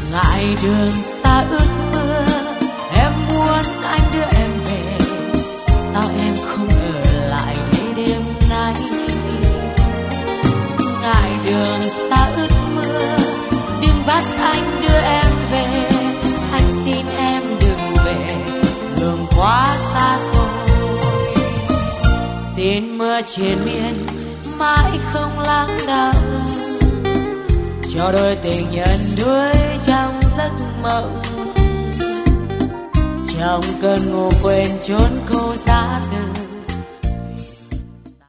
Ngại đường xa ướt mưa, em muốn anh đưa em về, sao em không ở lại để đêm nay? Ngại đường xa ướt mưa, đừng bắt anh đưa em về, anh xin em đừng về, đường quá xa xôi. Tin mưa triền miên mãi không lắng đọng, cho đôi tình nhân đuối trong giấc mộng. Trong cơn ngủ quên chốn cô giá từ,